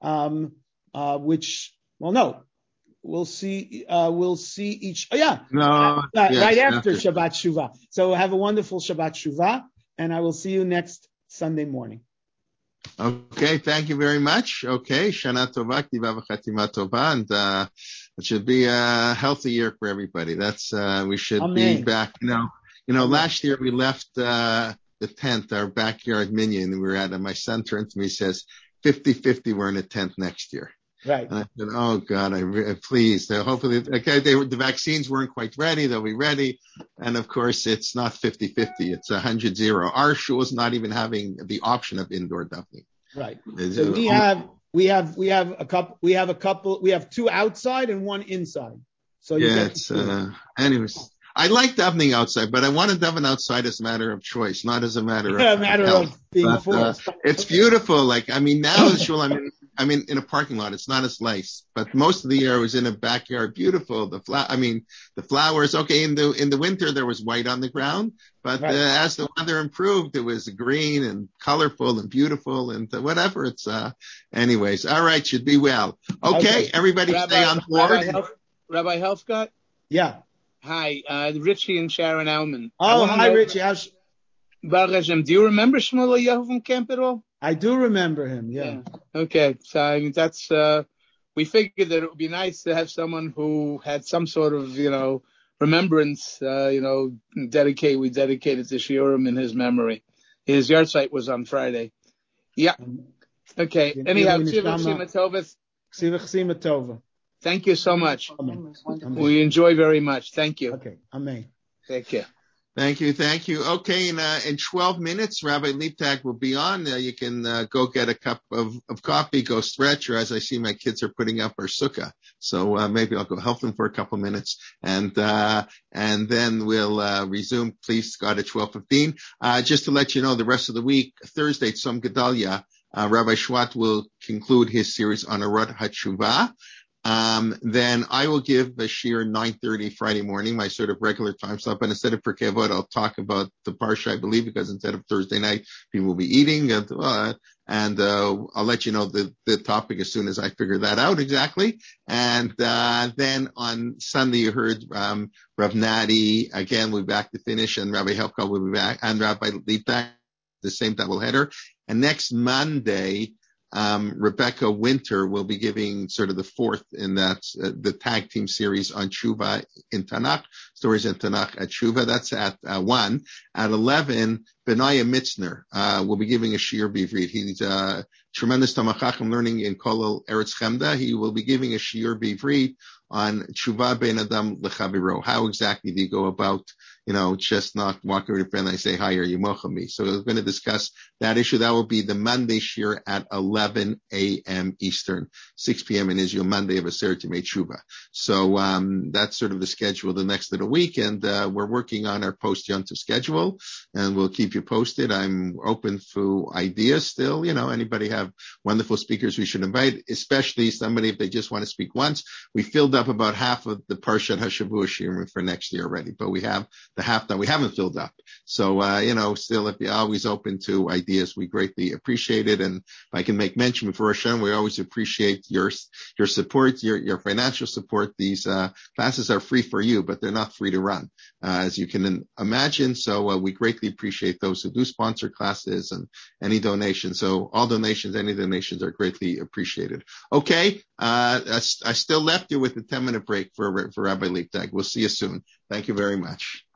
which, well, no, we'll see each, No, yes, right after Shabbat Shuvah. So have a wonderful Shabbat Shuvah, and I will see you next Sunday morning. Okay, thank you very much. Okay, Shana Tova, Ktiva v'Chatima Tova, and it should be a healthy year for everybody. That's we should Amen. be back. Last year we left the tent, our backyard minyan, and we were at it. My son turned to me and says, 50-50, we're in a tent next year. Right. And I said, oh God, please. Hopefully, the vaccines weren't quite ready. They'll be ready. And of course, it's not 50-50. It's 100-0. Our shul is not even having the option of indoor davening. Right. So we have two outside and one inside. So anyways. I like davening outside, but I want to daven outside as a matter of choice, not as a matter of of being forced. It's beautiful. Now the shul, I'm in a parking lot. It's not as nice, but most of the year I was in a backyard. Beautiful. The flowers. Okay. In the winter there was white on the ground, but right. As the weather improved, it was green and colorful and beautiful and whatever. It's anyways. All right. Should be well. Okay. Everybody stay on board. Rabbi Helfgott? Yeah. Hi, Richie and Sharon Alman. Oh, hi, Richie. Baruch Hashem. Do you remember Shmuel Yehu from camp at all? I do remember him, yeah. Okay, so that's, we figured that it would be nice to have someone who had some sort of, remembrance, we dedicated to Shiurim in his memory. His yard site was on Friday. Yeah. Okay, anyhow, Tzivach Sima Tova. Thank you so much. Amen. We enjoy very much. Thank you. Okay. Amen. Take care. Thank you. Okay, in 12 minutes, Rabbi Leibtag will be on. You can go get a cup of coffee, go stretch, or as I see my kids are putting up our sukkah. So maybe I'll go help them for a couple minutes, and then we'll resume, please, God, at 12:15. Just to let you know, the rest of the week, Thursday, Tzom Gedalia, Rabbi Schwat will conclude his series on Arot HaTshuvah. Then I will give a shiur 9:30 Friday morning, my sort of regular time slot, but instead of Pirkei Avot, I'll talk about the Parsha, I believe, because instead of Thursday night, people will be eating, and I'll let you know the topic as soon as I figure that out exactly. And then on Sunday, you heard Rav Nadi, again, we'll be back to finish, and Rabbi Helfgott will be back, and Rabbi Leibtag, the same doubleheader. And next Monday, Rebecca Winter will be giving sort of the fourth in that, the tag team series on Tshuva in Tanakh, stories in Tanakh at Tshuva. That's at 1. At 11, Benaya Mitzner, will be giving a shiur b'ivrit. He's a tremendous Talmid Chacham learning in Kollel Eretz Chemda. He will be giving a shiur b'ivrit on Tshuva ben Adam lechaviro. How exactly do you go about, just not walking over to a friend and say, hi, are you mochami? So we're going to discuss that issue. That will be the Monday shiur at 11 a.m. Eastern, 6 p.m. in Israel, Monday of Aseret Yemei Tshuva. So, that's sort of the schedule the next little week. And, we're working on our post-Yontif schedule, and we'll keep you posted. I'm open for ideas still. Anybody have wonderful speakers we should invite, especially somebody if they just want to speak once. We filled up about half of the Parshat HaShavua shiurim for next year already, but we have the half that we haven't filled up. So, still, if you're always open to ideas, we greatly appreciate it. And if I can make mention before Hashem, we always appreciate your support, your financial support. These classes are free for you, but they're not free to run, as you can imagine. So we greatly appreciate those who do sponsor classes and any donations. So all donations, any donations are greatly appreciated. Okay, I still left you with a 10-minute break for Rabbi Leibtag. We'll see you soon. Thank you very much.